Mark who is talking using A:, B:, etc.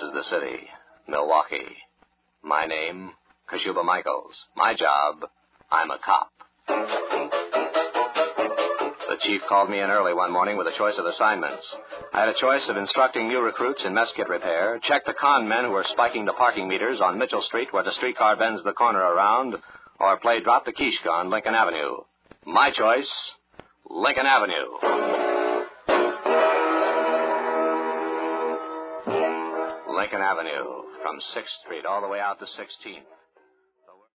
A: is the city, Milwaukee. My name, Kashuba Michaels. My job, I'm a cop. The chief called me in early one morning with a choice of assignments. I had a choice of instructing new recruits in mess kit repair, check the con men who were spiking the parking meters on Mitchell Street where the streetcar bends the corner around, or play drop the quiche on Lincoln Avenue. My choice, Lincoln Avenue. Lincoln Avenue, from 6th Street all the way out to 16th.